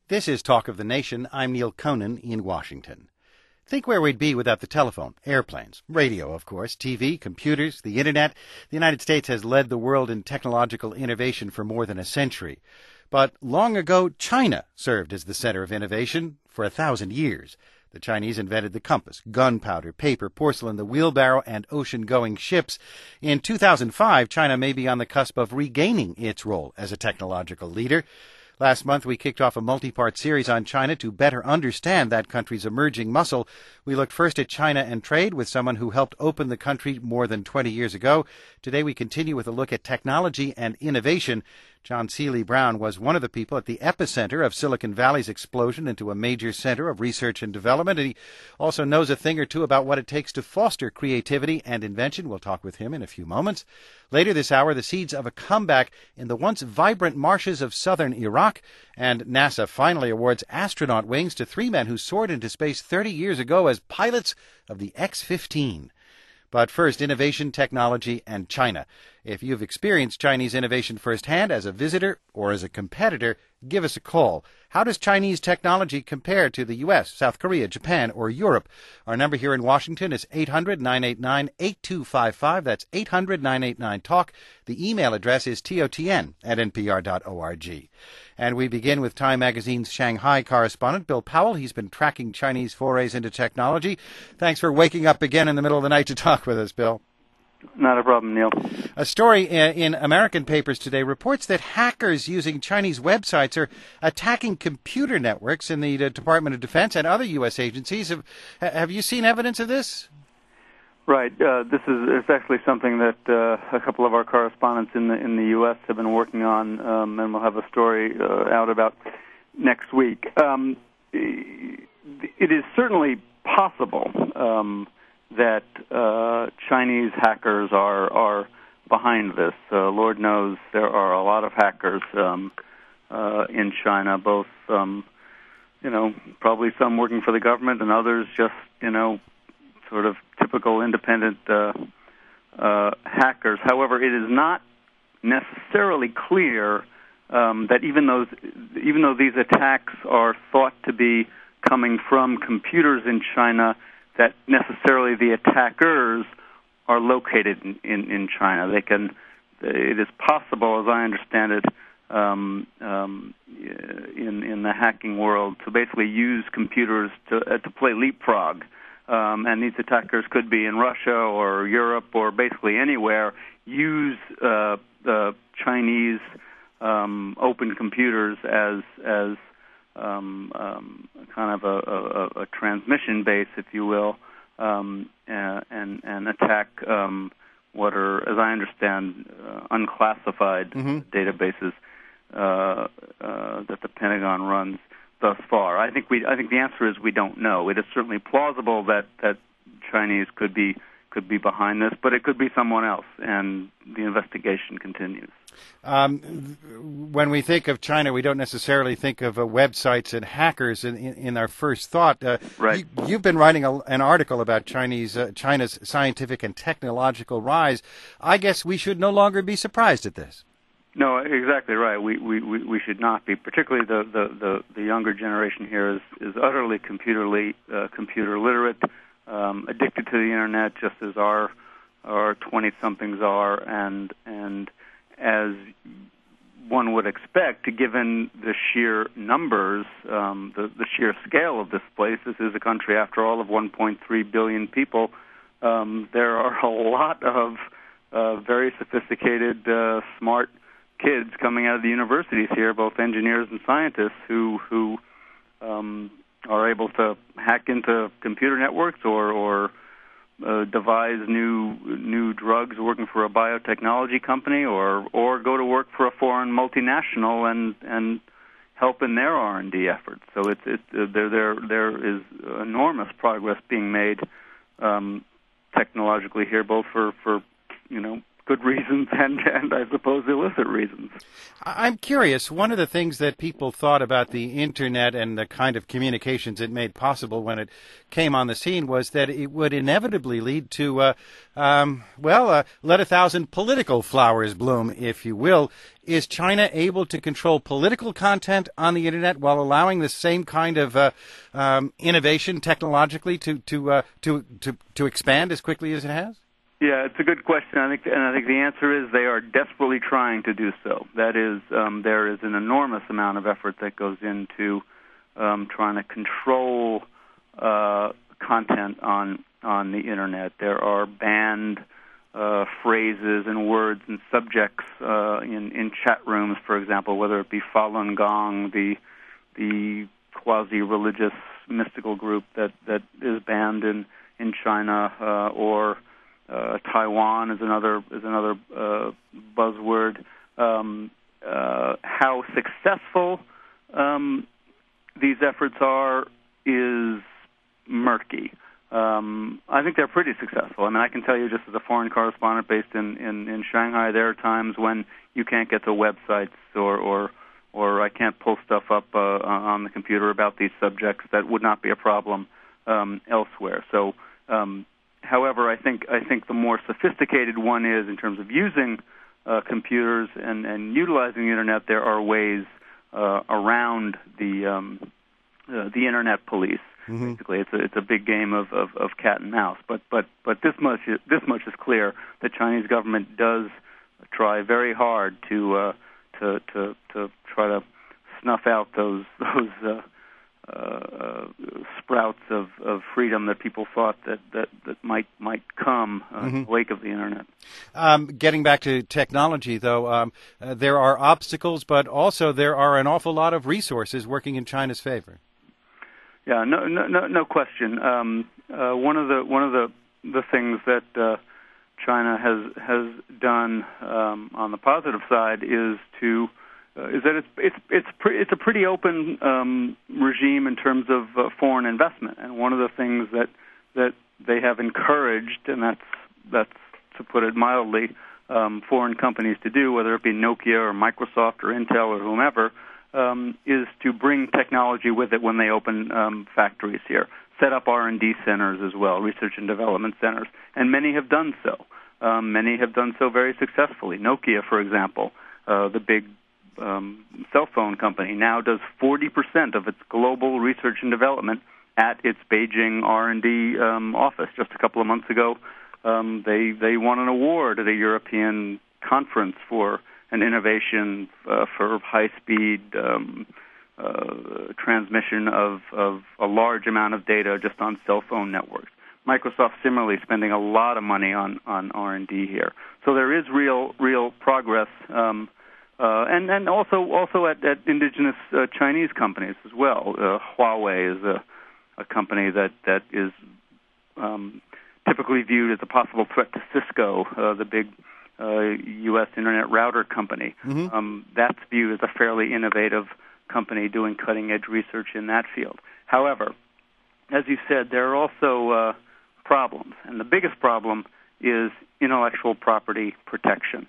This is Talk of the Nation. I'm Neil Conan in Washington. Think where we'd be without the telephone, airplanes, radio, of course, TV, computers, the Internet. The United States has led the world in technological innovation for more than a century. But long ago, China served as the center of innovation for 1,000 years. The Chinese invented the compass, gunpowder, paper, porcelain, the wheelbarrow, and ocean-going ships. In 2005, China may be on the cusp of regaining its role as a technological leader. Last month, we kicked off a multi-part series on China to better understand that country's emerging muscle. We looked first at China and trade with someone who helped open the country more than 20 years ago. Today, we continue with a look at technology and innovation. John Seely Brown was one of the people at the epicenter of Silicon Valley's explosion into a major center of research and development. And he also knows a thing or two about what it takes to foster creativity and invention. We'll talk with him in a few moments. Later this hour, the seeds of a comeback in the once vibrant marshes of southern Iraq. And NASA finally awards astronaut wings to 3 men who soared into space 30 years ago as pilots of the X-15. But first, innovation, technology, and China. If you've experienced Chinese innovation firsthand as a visitor or as a competitor, give us a call. How does Chinese technology compare to the U.S., South Korea, Japan, or Europe? Our number here in Washington is 800-989-8255. That's 800-989-TALK. The email address is totn@npr.org. And we begin with Time Magazine's Shanghai correspondent, Bill Powell. He's been tracking Chinese forays into technology. Thanks for waking up again in the middle of the night to talk with us, Bill. Not a problem, Neil. A story in American papers today reports that hackers using Chinese websites are attacking computer networks in the Department of Defense and other U.S. agencies. Have you seen evidence of this? Right. It's actually something that a couple of our correspondents in the U.S. have been working on, and we'll have a story out about next week. It is certainly possible that Chinese hackers are behind this. Lord knows there are a lot of hackers in China, both probably some working for the government and others just sort of typical independent hackers. However, it is not necessarily clear that even though these attacks are thought to be coming from computers in China, that necessarily the attackers are located in China. It is possible, as I understand it, in the hacking world, to basically use computers to play leapfrog. And these attackers could be in Russia or Europe or basically anywhere, use the Chinese open computers as kind of a transmission base, if you will, and attack what are, as I understand, unclassified databases that the Pentagon runs thus far. I think the answer is we don't know. It is certainly plausible that Chinese could be behind this, but it could be someone else, and the investigation continues. When we think of China, we don't necessarily think of websites and hackers in our first thought. Right. You've been writing an article about China's scientific and technological rise. I guess we should no longer be surprised at this. No, exactly right. We should not be. Particularly the younger generation here is utterly computer literate, addicted to the internet, just as our 20-somethings are, and as one would expect, given the sheer numbers, the sheer scale of this place. This is a country, after all, of 1.3 billion people. There are a lot of very sophisticated, smart kids coming out of the universities here, both engineers and scientists, who are able to hack into computer networks or devise new drugs working for a biotechnology company, or go to work for a foreign multinational and help in their R&D efforts. So there is enormous progress being made technologically here, both for good reasons and I suppose illicit reasons. I'm curious, one of the things that people thought about the Internet and the kind of communications it made possible when it came on the scene was that it would inevitably lead to, let 1,000 political flowers bloom, if you will. Is China able to control political content on the Internet while allowing the same kind of innovation technologically to expand as quickly as it has? Yeah, it's a good question. I think the answer is they are desperately trying to do so. That is, there is an enormous amount of effort that goes into trying to control content on the Internet. There are banned phrases and words and subjects in chat rooms, for example, whether it be Falun Gong, the quasi-religious mystical group that is banned in China, or Taiwan is another buzzword. How successful these efforts are is murky. I think they're pretty successful. I mean, I can tell you, just as a foreign correspondent based in Shanghai, there are times when you can't get to websites or I can't pull stuff up on the computer about these subjects that would not be a problem elsewhere. So. However, I think the more sophisticated one is in terms of using computers and utilizing the Internet. There are ways around the Internet police. Mm-hmm. Basically, it's a big game of cat and mouse. But this much is clear: the Chinese government does try very hard to try to snuff out those sprouts of freedom that people thought that might come in the wake of the Internet. Getting back to technology, though, there are obstacles, but also there are an awful lot of resources working in China's favor. Yeah, no question. One of the things that China has done on the positive side is that it's a pretty open regime in terms of foreign investment, and one of the things that they have encouraged, and that's to put it mildly, foreign companies to do, whether it be Nokia or Microsoft or Intel or whomever, is to bring technology with it when they open factories here, set up R&D centers as well, research and development centers, and many have done so. Many have done so very successfully. Nokia, for example, the big cell phone company, now does 40% of its global research and development at its Beijing R&D office. Just a couple of months ago, they won an award at a European conference for an innovation for high-speed transmission of a large amount of data just on cell phone networks. Microsoft similarly spending a lot of money on R&D here. So there is real progress. And also at indigenous Chinese companies as well. Huawei is a company that is typically viewed as a possible threat to Cisco, the big U.S. internet router company. Mm-hmm. That's viewed as a fairly innovative company doing cutting-edge research in that field. However, as you said, there are also problems, and the biggest problem is intellectual property protection.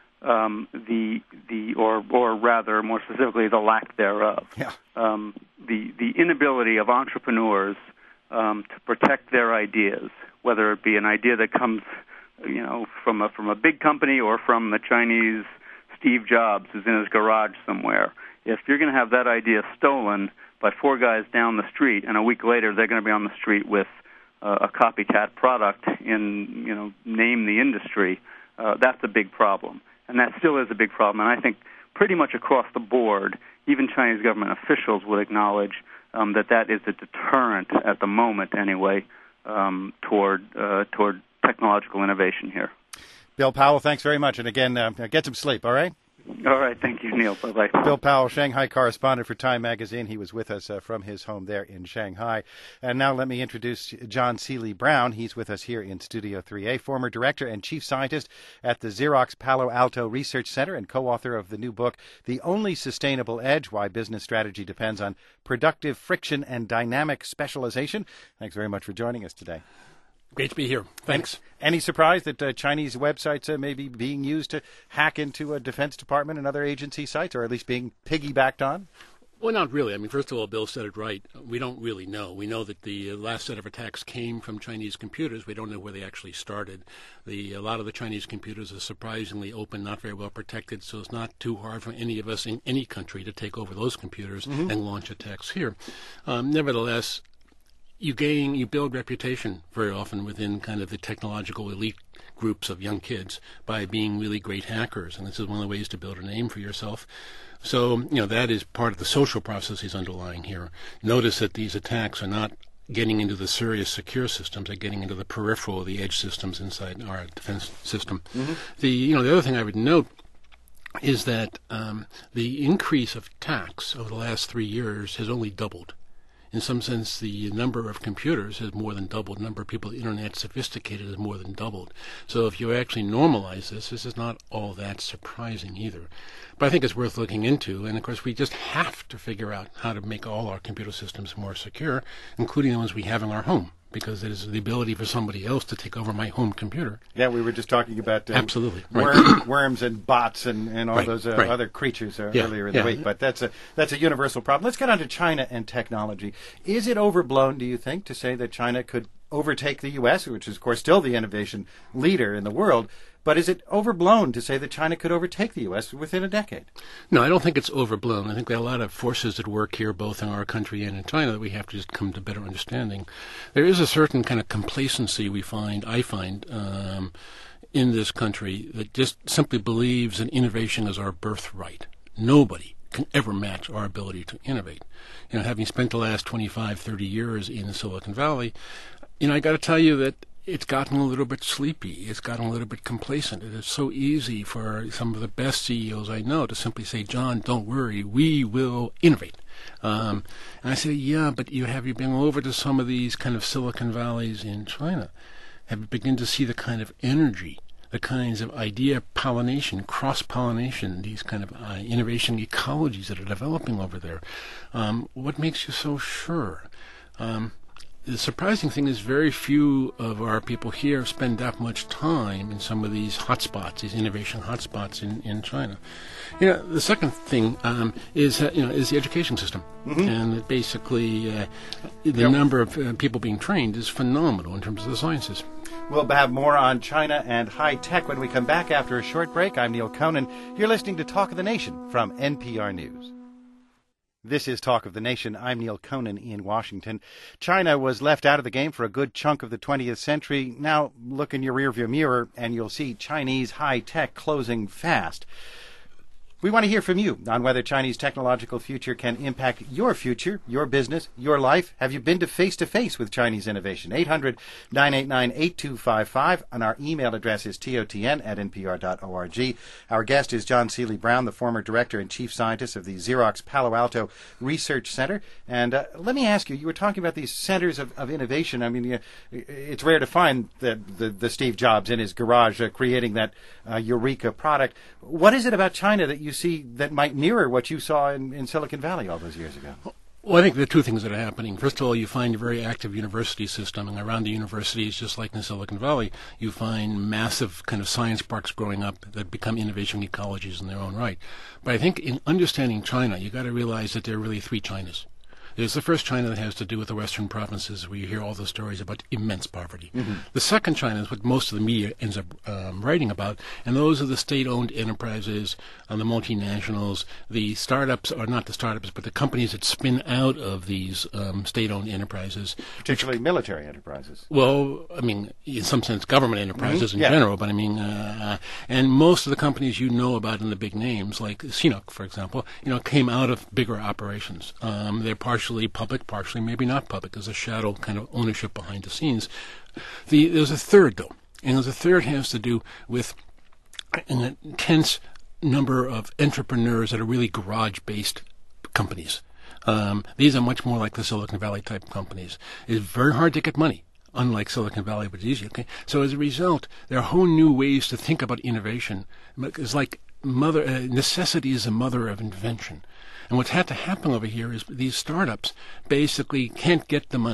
Or rather, more specifically, the lack thereof. Yeah. The inability of entrepreneurs to protect their ideas, whether it be an idea that comes, from a big company or from the Chinese Steve Jobs who's in his garage somewhere. If you're going to have that idea stolen by four guys down the street, and a week later they're going to be on the street with a copycat product in, name the industry, that's a big problem. And that still is a big problem. And I think pretty much across the board, even Chinese government officials would acknowledge that is a deterrent at the moment, anyway, toward technological innovation here. Bill Powell, thanks very much. And again, get some sleep, all right? All right. Thank you, Neil. Bye-bye. Bill Powell, Shanghai correspondent for Time Magazine. He was with us from his home there in Shanghai. And now let me introduce John Seely Brown. He's with us here in Studio 3A, former director and chief scientist at the Xerox Palo Alto Research Center and co-author of the new book, The Only Sustainable Edge, Why Business Strategy Depends on Productive Friction and Dynamic Specialization. Thanks very much for joining us today. Great to be here. Thanks. Any surprise that Chinese websites may be being used to hack into a Defense Department and other agency sites, or at least being piggybacked on? Well, not really. I mean, first of all, Bill said it right. We don't really know. We know that the last set of attacks came from Chinese computers. We don't know where they actually started. A lot of the Chinese computers are surprisingly open, not very well protected, so it's not too hard for any of us in any country to take over those computers and launch attacks here. Nevertheless, you build reputation very often within kind of the technological elite groups of young kids by being really great hackers, and this is one of the ways to build a name for yourself. So, that is part of the social processes underlying here. Notice that these attacks are not getting into the serious secure systems, they're getting into the peripheral, the edge systems inside our defense system. The other thing I would note is that the increase of attacks over the last 3 years has only doubled. In some sense, the number of computers has more than doubled. The number of people internet sophisticated has more than doubled. So if you actually normalize this is not all that surprising either. But I think it's worth looking into. And, of course, we just have to figure out how to make all our computer systems more secure, including the ones we have in our home, because it is the ability for somebody else to take over my home computer. Yeah, we were just talking about absolutely worms and bots and all those other creatures earlier in the week. But that's a universal problem. Let's get on to China and technology. Is it overblown, do you think, to say that China could overtake the U.S., which is, of course, still the innovation leader in the world? But is it overblown to say that China could overtake the U.S. within a decade? No, I don't think it's overblown. I think there are a lot of forces at work here, both in our country and in China, that we have to just come to better understanding. There is a certain kind of complacency I find, in this country that just simply believes that innovation is our birthright. Nobody can ever match our ability to innovate. Having spent the last 25, 30 years in Silicon Valley, I got to tell you that it's gotten a little bit sleepy. It's gotten a little bit complacent. It is so easy for some of the best CEOs I know to simply say, John, don't worry, we will innovate. And I say, yeah, but have you been over to some of these kind of Silicon Valleys in China? Have you begun to see the kind of energy, the kinds of idea pollination, cross-pollination, these kind of innovation ecologies that are developing over there? What makes you so sure? The surprising thing is very few of our people here spend that much time in some of these hotspots, these innovation hotspots in China. The second thing is the education system, and basically the number of people being trained is phenomenal in terms of the sciences. We'll have more on China and high tech when we come back after a short break. I'm Neil Conan. You're listening to Talk of the Nation from NPR News. This is Talk of the Nation. I'm Neil Conan in Washington. China was left out of the game for a good chunk of the 20th century. Now look in your rearview mirror and you'll see Chinese high-tech closing fast. We want to hear from you on whether Chinese technological future can impact your future, your business, your life. Have you been to face with Chinese innovation? 800-989-8255, and our email address is totn@npr.org. Our guest is John Seely Brown, the former director and chief scientist of the Xerox Palo Alto Research Center. And let me ask you were talking about these centers of innovation. I mean, it's rare to find the Steve Jobs in his garage creating that Eureka product. What is it about China that you see that might mirror what you saw in Silicon Valley all those years ago? Well, I think there are two things that are happening. First of all, you find a very active university system, and around the universities, just like in Silicon Valley, you find massive kind of science parks growing up that become innovation ecologies in their own right. But I think in understanding China, you got to realize that there are really three Chinas. There's the first China that has to do with the Western provinces, where you hear all the stories about immense poverty. The second China is what most of the media ends up writing about, and those are the state-owned enterprises, the multinationals, the startups, or not the startups, but the companies that spin out of these state-owned enterprises. Particularly military enterprises. Well, I mean, in some sense, government enterprises in general, but I mean, and most of the companies you know about in the big names, like CNOOC, for example, came out of bigger operations. They're partially public, partially maybe not public. There's a shadow kind of ownership behind the scenes. There's a third, though, and the third has to do with an intense number of entrepreneurs that are really garage-based companies. These are much more like the Silicon Valley type companies. It's very hard to get money, unlike Silicon Valley, but it's easy. Okay, so as a result, there are whole new ways to think about innovation. It's like necessity is the mother of invention. And what's had to happen over here is these startups basically can't get the money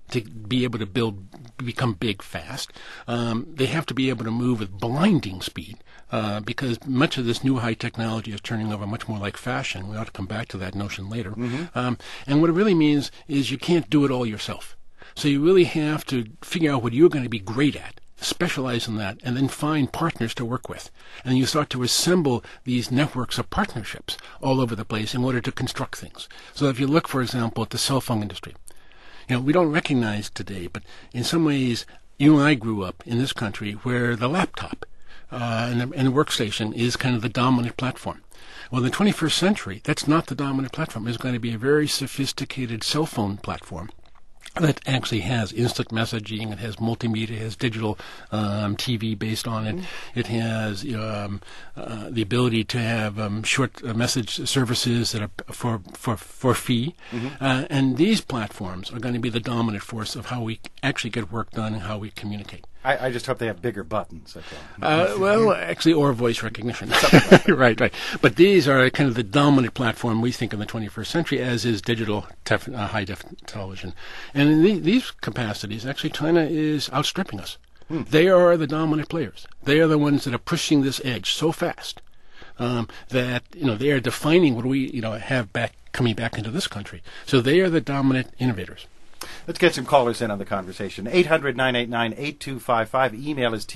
to be able to become big fast. They have to be able to move with blinding speed because much of this new high technology is turning over much more like fashion. We ought to come back to that notion later. And what it really means is you can't do it all yourself. So you really have to figure out what you're going to be great at, specialize in that, and then find partners to work with. And you start to assemble these networks of partnerships all over the place in order to construct things. So if you look, for example, at the cell phone industry, we don't recognize today, but in some ways, you and I grew up in this country where the laptop and the workstation is kind of the dominant platform. Well, in the 21st century, that's not the dominant platform. It's going to be a very sophisticated cell phone platform that actually has instant messaging, it has multimedia, it has digital TV based on it, it has the ability to have short message services that are for fee, and these platforms are going to be the dominant force of how we actually get work done and how we communicate. I just hope they have bigger buttons. Well, actually, or voice recognition. Right. But these are kind of the dominant platform we think in the 21st century, as is digital high-def television. And in these capacities, actually, China is outstripping us. They are the dominant players. They are the ones that are pushing this edge so fast that they are defining what we have coming back into this country. So they are the dominant innovators. Let's get some callers in on the conversation. 800-989-8255. Email is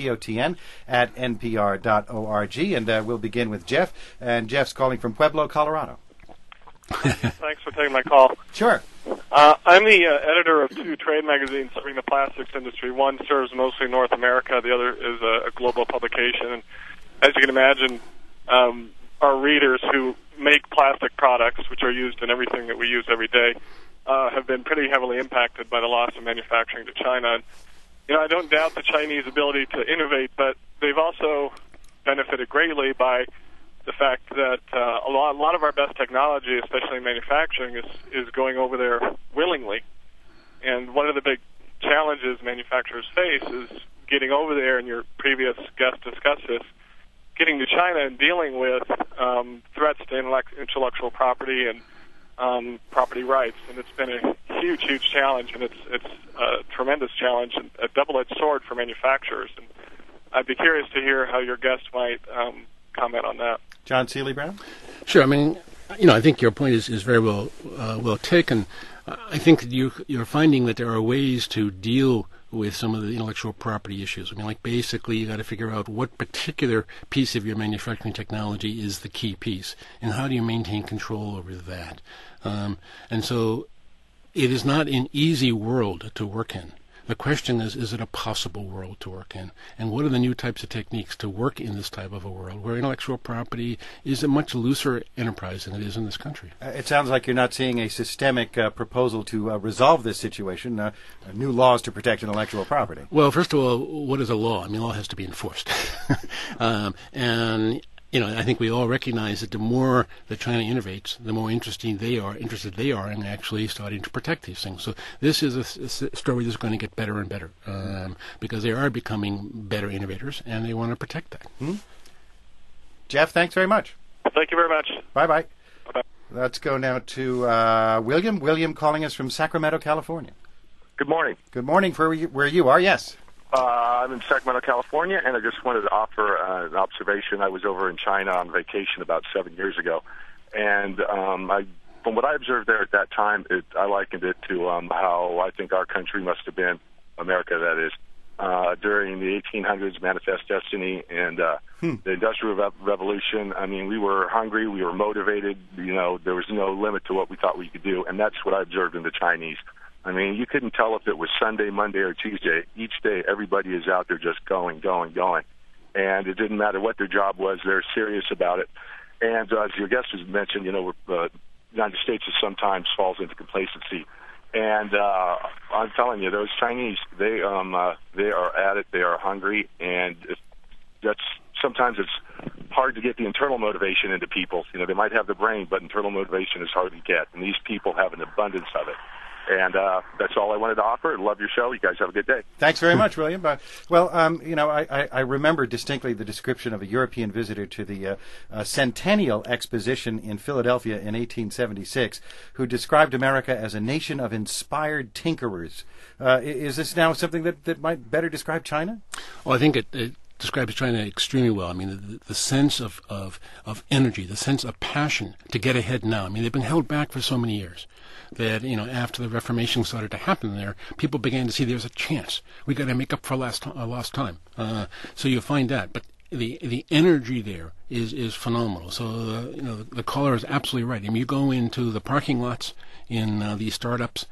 totn@npr.org. And we'll begin with Jeff. And Jeff's calling from Pueblo, Colorado. Thanks for taking my call. Sure. I'm the editor of two trade magazines serving the plastics industry. One serves mostly North America. The other is a global publication. And as you can imagine, our readers who make plastic products, which are used in everything that we use every day, have been pretty heavily impacted by the loss of manufacturing to China. And, I don't doubt the Chinese ability to innovate, but they've also benefited greatly by the fact that a lot of our best technology, especially in manufacturing, is going over there willingly. And one of the big challenges manufacturers face is getting over there, and your previous guest discussed this, getting to China and dealing with threats to intellectual property and property rights, and it's been a huge challenge, and it's a tremendous challenge and a double-edged sword for manufacturers. And I'd be curious to hear how your guest might comment on that. John Seely Brown? Sure. I mean, I think your point is very well taken. I think that you're finding that there are ways to deal with some of the intellectual property issues. I mean, like basically you got to figure out what particular piece of your manufacturing technology is the key piece, and how do you maintain control over that. And so it is not an easy world to work in. The question is it a possible world to work in? And what are the new types of techniques to work in this type of a world where intellectual property is a much looser enterprise than it is in this country? It sounds like you're not seeing a systemic proposal to resolve this situation, new laws to protect intellectual property. Well, first of all, what is a law? I mean, law has to be enforced. And I think we all recognize that the more that China innovates, the more interested they are in actually starting to protect these things. So this is a story that's going to get better and better because they are becoming better innovators, and they want to protect that. Jeff, thanks very much. Thank you very much. Bye-bye. Bye-bye. Let's go now to William. William calling us from Sacramento, California. Good morning. Good morning for where you are, yes. I'm in Sacramento, California, and I just wanted to offer an observation. I was over in China on vacation about 7 years ago, and from what I observed there at that time, I likened it to how I think our country must have been, America that is, during the 1800s, Manifest Destiny, and the Industrial Revolution. I mean, we were hungry, we were motivated, there was no limit to what we thought we could do, and that's what I observed in the Chinese. I mean, you couldn't tell if it was Sunday, Monday, or Tuesday. Each day, everybody is out there just going. And it didn't matter what their job was. They're serious about it. And as your guest has mentioned, the United States sometimes falls into complacency. And I'm telling you, those Chinese, they are at it. They are hungry. And sometimes it's hard to get the internal motivation into people. They might have the brain, but internal motivation is hard to get. And these people have an abundance of it. And that's all I wanted to offer. Love your show. You guys have a good day. Thanks very much, William. I remember distinctly the description of a European visitor to the Centennial Exposition in Philadelphia in 1876 who described America as a nation of inspired tinkerers. Is this now something that might better describe China? Well, I think it describes China extremely well. I mean, the sense of energy, the sense of passion to get ahead now. I mean, they've been held back for so many years that, after the Reformation started to happen there, people began to see there's a chance. We got to make up for lost time. So you find that. But the energy there is phenomenal. So, the caller is absolutely right. I mean, you go into the parking lots in these startups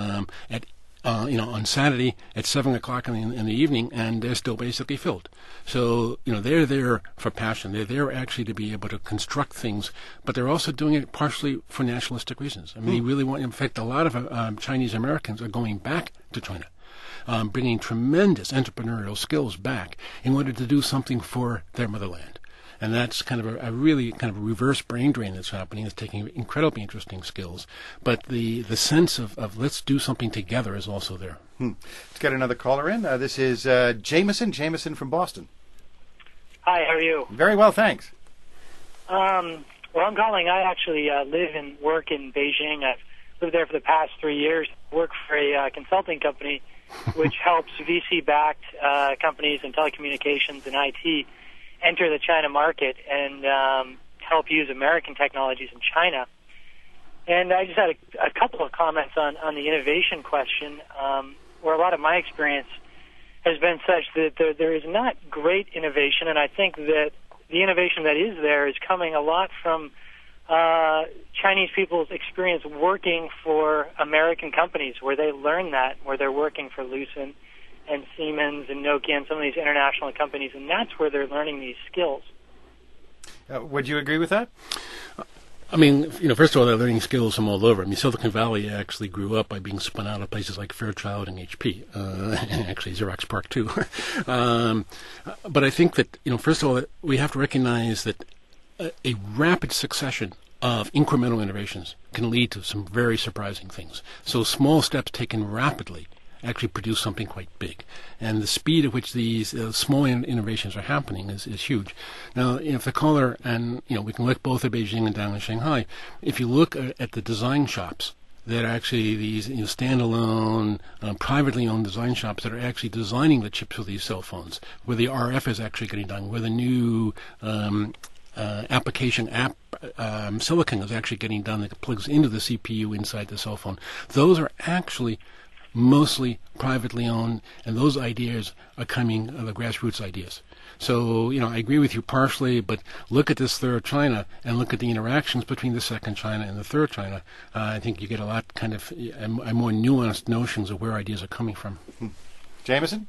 on Saturday at 7 o'clock in the evening, and they're still basically filled. So, they're there for passion. They're there actually to be able to construct things, but they're also doing it partially for nationalistic reasons. I mean, they really want, in fact, a lot of Chinese Americans are going back to China, bringing tremendous entrepreneurial skills back in order to do something for their motherland. And that's kind of a really kind of a reverse brain drain that's happening. It's taking incredibly interesting skills. But the sense of let's do something together is also there. Let's get another caller in. This is Jameson from Boston. Hi, how are you? Very well, thanks. Well, I'm calling. I actually live and work in Beijing. I've lived there for the past 3 years. Work for a consulting company which helps VC-backed companies in telecommunications and IT enter the China market and help use American technologies in China. And I just had a couple of comments on the innovation question, where a lot of my experience has been such that there is not great innovation, and I think that the innovation that is there is coming a lot from Chinese people's experience working for American companies, where they learn that, where they're working for Lucent and Siemens and Nokia and some of these international companies, and that's where they're learning these skills. Would you agree with that? I mean, first of all, they're learning skills from all over. I mean, Silicon Valley actually grew up by being spun out of places like Fairchild and HP, and actually Xerox PARC too. But I think that, first of all, we have to recognize that a rapid succession of incremental innovations can lead to some very surprising things. So small steps taken rapidly actually produce something quite big. And the speed at which these small innovations are happening is huge. Now, if the caller, and we can look both at Beijing and down in Shanghai, if you look at the design shops that are actually these standalone, privately owned design shops that are actually designing the chips for these cell phones, where the RF is actually getting done, where the new application app silicon is actually getting done that plugs into the CPU inside the cell phone. Those are actually mostly privately owned, and those ideas are coming, the grassroots ideas. So, I agree with you partially, but look at this third China and look at the interactions between the second China and the third China. I think you get a lot kind of a more nuanced notions of where ideas are coming from. Jameson?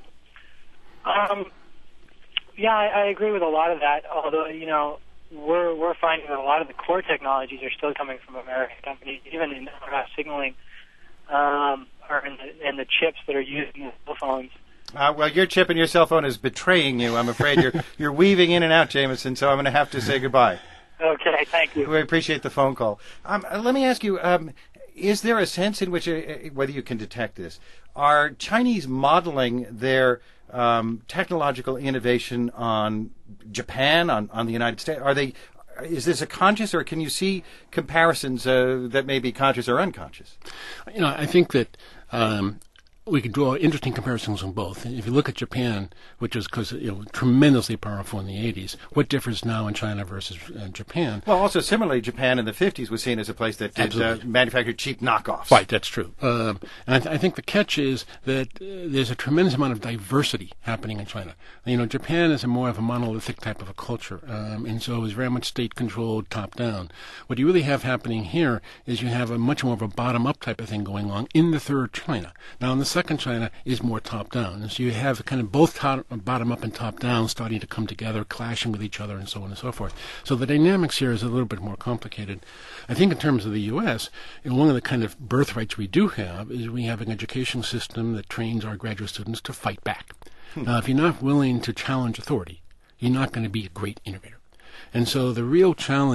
Yeah, I agree with a lot of that, although, we're finding that a lot of the core technologies are still coming from American companies, even in RF signaling, or in the chips that are used in cell phones. Well, your chip in your cell phone is betraying you. I'm afraid you're weaving in and out, Jameson, so I'm going to have to say goodbye. Okay, thank you. We appreciate the phone call. Let me ask you, is there a sense in which, whether you can detect this, are Chinese modeling their technological innovation on Japan, on the United States? Is this a conscious, or can you see comparisons that may be conscious or unconscious? I think that we can draw interesting comparisons on both. If you look at Japan, which was tremendously powerful in the 80s, what differs now in China versus Japan? Well, also similarly, Japan in the 50s was seen as a place that did manufactured cheap knockoffs. Right, that's true. And I think the catch is that there's a tremendous amount of diversity happening in China. Japan is more of a monolithic type of a culture, and so is very much state-controlled, top-down. What you really have happening here is you have a much more of a bottom-up type of thing going on in the third China. Now, in the second China is more top-down. And so you have kind of both bottom-up and top-down starting to come together, clashing with each other, and so on and so forth. So the dynamics here is a little bit more complicated. I think in terms of the U.S., one of the kind of birthrights we do have is we have an education system that trains our graduate students to fight back. Now, if you're not willing to challenge authority, you're not going to be a great innovator. And so the real challenge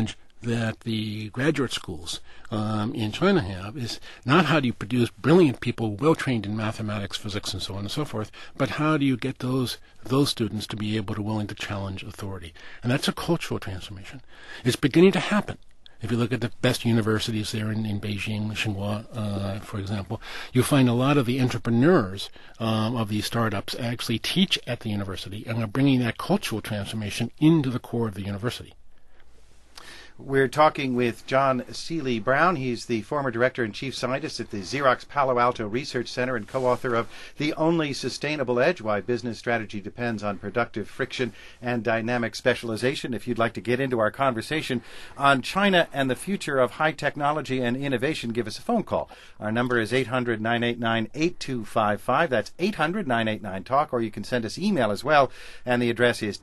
that the graduate schools in China have is not how do you produce brilliant people well trained in mathematics, physics, and so on and so forth, but how do you get those students to be able to willing to challenge authority. And that's a cultural transformation. It's beginning to happen. If you look at the best universities there in Beijing, Tsinghua, for example, you find a lot of the entrepreneurs of these startups actually teach at the university and are bringing that cultural transformation into the core of the university. We're talking with John Seely Brown. He's the former director and chief scientist at the Xerox Palo Alto Research Center and co-author of The Only Sustainable Edge, Why Business Strategy Depends on Productive Friction and Dynamic Specialization. If you'd like to get into our conversation on China and the future of high technology and innovation, give us a phone call. Our number is 800-989-8255. That's 800-989-TALK, or you can send us email as well, and the address is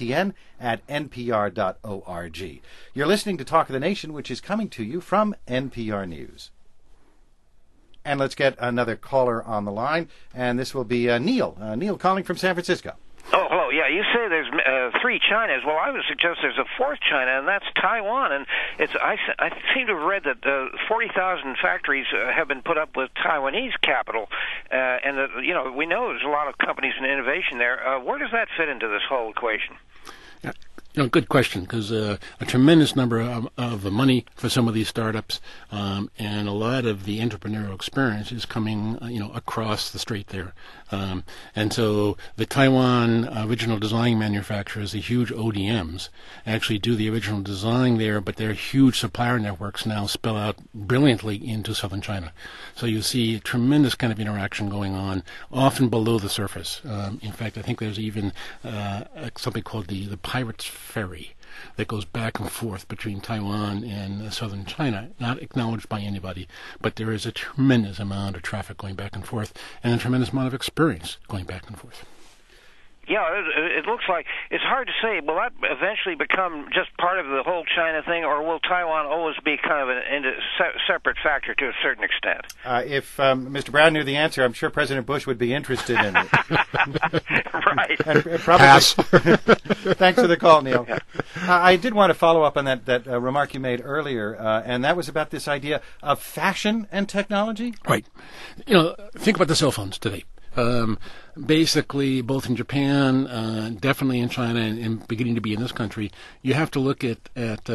totn@npr.org. You're listening to Talk of the Nation, which is coming to you from NPR News. And let's get another caller on the line, and this will be Neil. Neil calling from San Francisco. Oh, hello. Yeah, you say there's three Chinas. Well, I would suggest there's a fourth China, and that's Taiwan. And I seem to have read that 40,000 factories have been put up with Taiwanese capital, and that, we know there's a lot of companies and innovation there. Where does that fit into this whole equation? Good question, because a tremendous number of the money for some of these startups and a lot of the entrepreneurial experience is coming, across the strait there. And so the Taiwan original design manufacturers, the huge ODMs, actually do the original design there, but their huge supplier networks now spill out brilliantly into southern China. So you see a tremendous kind of interaction going on, often below the surface. In fact, I think there's even something called the Pirates Ferry that goes back and forth between Taiwan and southern China, not acknowledged by anybody, but there is a tremendous amount of traffic going back and forth and a tremendous amount of experience going back and forth. Yeah, it looks like it's hard to say. Will that eventually become just part of the whole China thing, or will Taiwan always be kind of a separate factor to a certain extent? If Mr. Brown knew the answer, I'm sure President Bush would be interested in it. Right. And probably, Pass. Thanks for the call, Neil. I did want to follow up on that remark you made earlier, and that was about this idea of fashion and technology. Right. Think about the cell phones today. Basically, both in Japan, definitely in China, and beginning to be in this country, you have to look at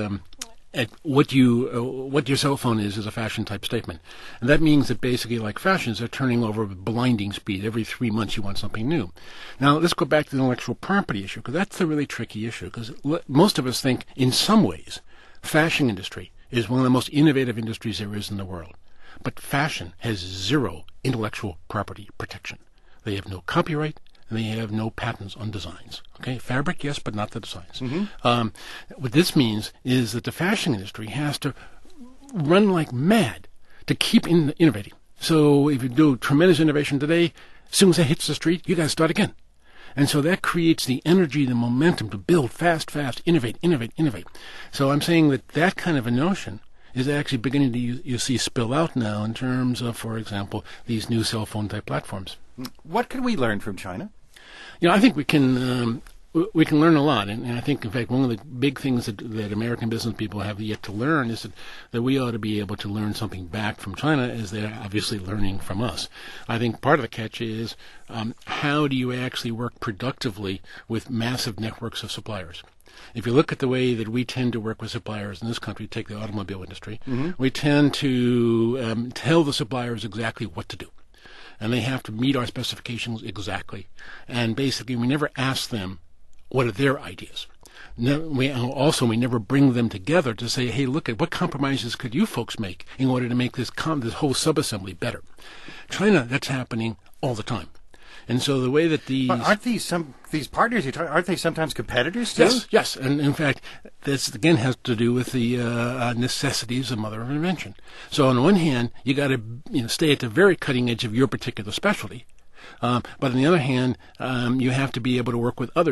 what your cell phone is as a fashion type statement, and that means that basically, like fashions, are turning over with blinding speed. Every 3 months, you want something new. Now, let's go back to the intellectual property issue, because that's the really tricky issue. Because most of us think, in some ways, fashion industry is one of the most innovative industries there is in the world, but fashion has zero intellectual property protection. They have no copyright, and they have no patents on designs. Okay, fabric, yes, but not the designs. Mm-hmm. What this means is that the fashion industry has to run like mad to keep innovating. So if you do tremendous innovation today, as soon as it hits the street, you got to start again. And so that creates the energy, the momentum to build fast, innovate. So I'm saying that kind of a notion is actually beginning to you see spill out now in terms of, for example, these new cell phone type platforms. What can we learn from China? I think we can learn a lot, and I think, in fact, one of the big things that American business people have yet to learn is that we ought to be able to learn something back from China, as they're obviously learning from us. I think part of the catch is how do you actually work productively with massive networks of suppliers? If you look at the way that we tend to work with suppliers in this country, take the automobile industry, mm-hmm. we tend to tell the suppliers exactly what to do. And they have to meet our specifications exactly. And basically, we never ask them what are their ideas. We never bring them together to say, hey, look at what compromises could you folks make in order to make this whole subassembly better. China, that's happening all the time. And so the way that But aren't these partners you're talking, aren't they sometimes competitors too? Yes. And in fact, this again has to do with the necessities of mother of invention. So on the one hand, you got to stay at the very cutting edge of your particular specialty. But on the other hand, you have to be able to work with others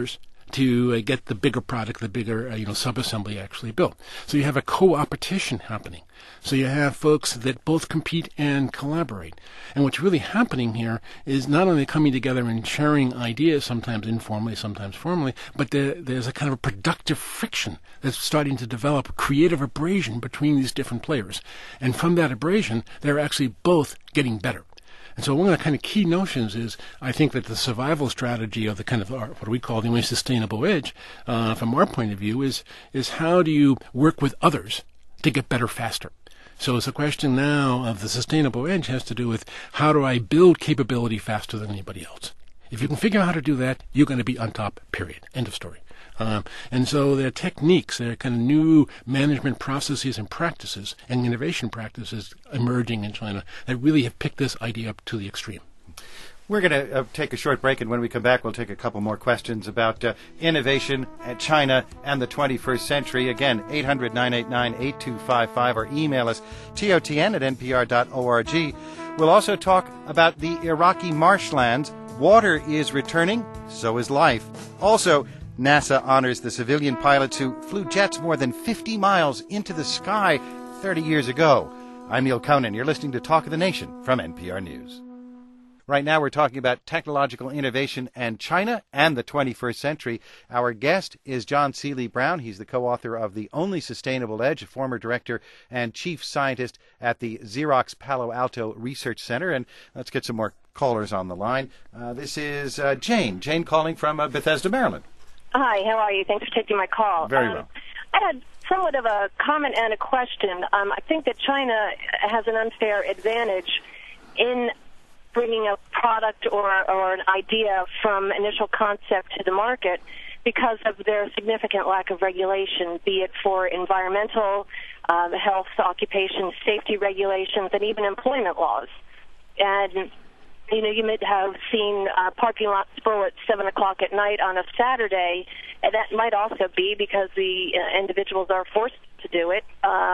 to get the bigger product, the bigger subassembly actually built. So you have a co-opetition happening. So you have folks that both compete and collaborate. And what's really happening here is not only coming together and sharing ideas, sometimes informally, sometimes formally, but there's a kind of a productive friction that's starting to develop, a creative abrasion between these different players. And from that abrasion, they're actually both getting better. And so one of the kind of key notions is, I think that the survival strategy of the kind of what we call the only sustainable edge, from our point of view, is how do you work with others to get better faster? So it's a question now of the sustainable edge has to do with how do I build capability faster than anybody else? If you can figure out how to do that, you're going to be on top, period. End of story. And so there are techniques, there are kind of new management processes and practices and innovation practices emerging in China that really have picked this idea up to the extreme. We're going to take a short break, and when we come back, we'll take a couple more questions about innovation at China and the 21st century. Again, 800-989-8255, or email us, totn@npr.org. We'll also talk about the Iraqi marshlands. Water is returning, so is life. Also, NASA honors the civilian pilots who flew jets more than 50 miles into the sky 30 years ago. I'm Neil Conan. You're listening to Talk of the Nation from NPR News. Right now we're talking about technological innovation and China and the 21st century. Our guest is John Seely Brown. He's the co-author of The Only Sustainable Edge, a former director and chief scientist at the Xerox Palo Alto Research Center. And let's get some more callers on the line. This is Jane. Jane calling from Bethesda, Maryland. Hi, how are you? Thanks for taking my call. Very well. I had somewhat of a comment and a question. I think that China has an unfair advantage in bringing a product or an idea from initial concept to the market because of their significant lack of regulation, be it for environmental, health, occupation, safety regulations, and even employment laws. And you may have seen parking lots full at 7 o'clock at night on a Saturday, and that might also be because the individuals are forced to do it,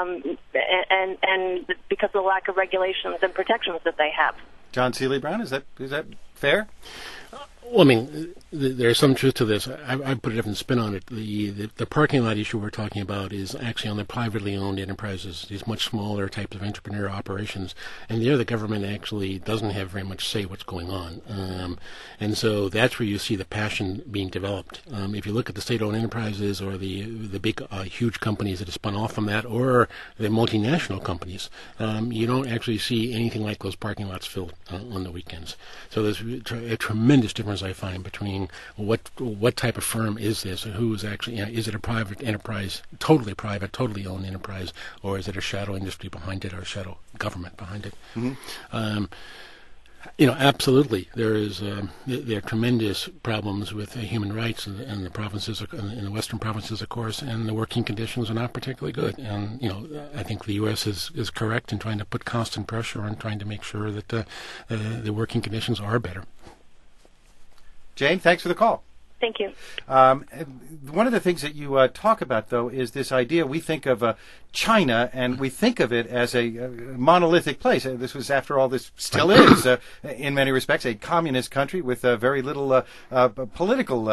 and because of the lack of regulations and protections that they have. John Seely Brown, is that fair? Well, I mean, there's some truth to this. I put a different spin on it. The parking lot issue we're talking about is actually on the privately owned enterprises, these much smaller types of entrepreneurial operations. And there the government actually doesn't have very much say what's going on. And so that's where you see the passion being developed. If you look at the state-owned enterprises or the big, huge companies that have spun off from that, or the multinational companies, you don't actually see anything like those parking lots filled on the weekends. So there's a tremendous difference, I find, between what type of firm is this, and who is actually, is it a private enterprise, totally private, totally owned enterprise, or is it a shadow industry behind it, or a shadow government behind it? Mm-hmm. Absolutely, there are tremendous problems with human rights in the provinces, in the western provinces, of course, and the working conditions are not particularly good. And I think the U.S. is correct in trying to put constant pressure on trying to make sure that the working conditions are better. Jane, thanks for the call. Thank you. One of the things that you talk about, though, is this idea. We think of China, and we think of it as a monolithic place. This was, after all, this still is, in many respects, a communist country with very little political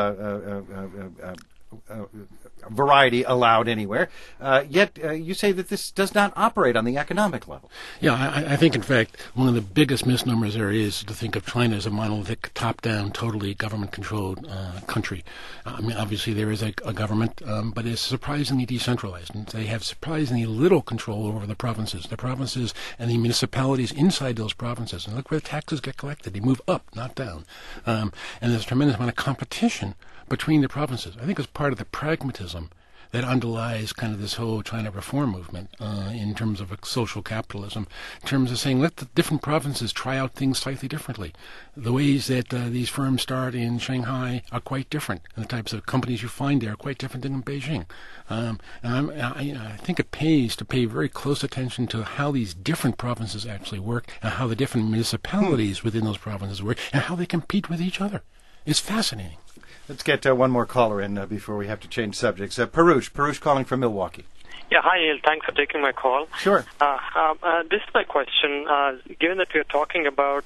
variety allowed anywhere. Yet you say that this does not operate on the economic level. Yeah, I think, in fact, one of the biggest misnomers there is to think of China as a monolithic, top-down, totally government-controlled country. I mean, obviously there is a government, but it's surprisingly decentralized, and they have surprisingly little control over the provinces. The provinces and the municipalities inside those provinces, and look where the taxes get collected. They move up, not down. And there's a tremendous amount of competition between the provinces. I think it's part of the pragmatism that underlies kind of this whole China reform movement in terms of social capitalism, in terms of saying let the different provinces try out things slightly differently. The ways that these firms start in Shanghai are quite different, and the types of companies you find there are quite different than in Beijing. And I think it pays to pay very close attention to how these different provinces actually work, and how the different municipalities within those provinces work, and how they compete with each other. It's fascinating. Let's get one more caller in before we have to change subjects. Parush calling from Milwaukee. Yeah, hi, Neil. Thanks for taking my call. Sure. This is my question. Given that we are talking about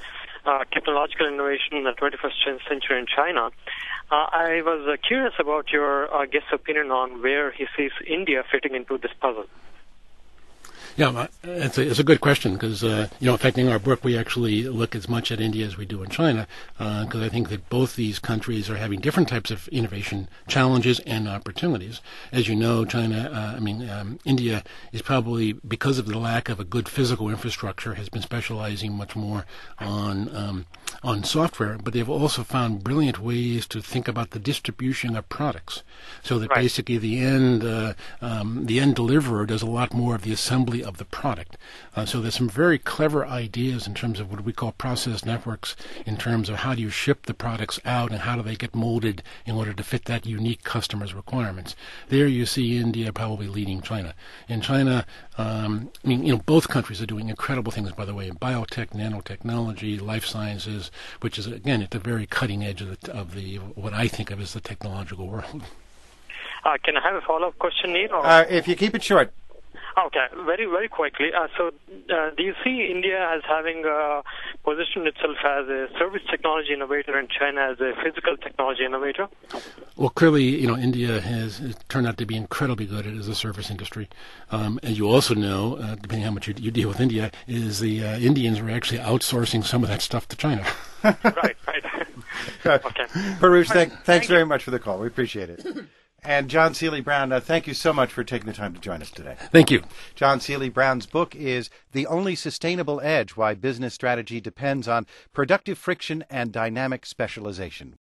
technological innovation in the 21st century in China. I was curious about your guest's opinion on where he sees India fitting into this puzzle. Yeah, it's a good question because, in fact, in our book, we actually look as much at India as we do in China because I think that both these countries are having different types of innovation challenges and opportunities. As you know, India is probably, because of the lack of a good physical infrastructure, has been specializing much more on software, but they've also found brilliant ways to think about the distribution of products so that basically the end deliverer does a lot more of the assembly of the product. So there's some very clever ideas in terms of what we call process networks, in terms of how do you ship the products out and how do they get molded in order to fit that unique customer's requirements. There you see India probably leading China. In China, both countries are doing incredible things, by the way, in biotech, nanotechnology, life sciences, which is, again, at the very cutting edge of the what I think of as the technological world. Can I have a follow-up question, Neil? If you keep it short. Okay, very, very quickly. Do you see India as having positioned itself as a service technology innovator and China as a physical technology innovator? Well, clearly, India has turned out to be incredibly good at it as a service industry. As you also know, depending on how much you deal with India, is the Indians are actually outsourcing some of that stuff to China. Right. Okay. Parush, thanks very much for the call. We appreciate it. And John Seely Brown, thank you so much for taking the time to join us today. Thank you. John Seely Brown's book is The Only Sustainable Edge: Why Business Strategy Depends on Productive Friction and Dynamic Specialization.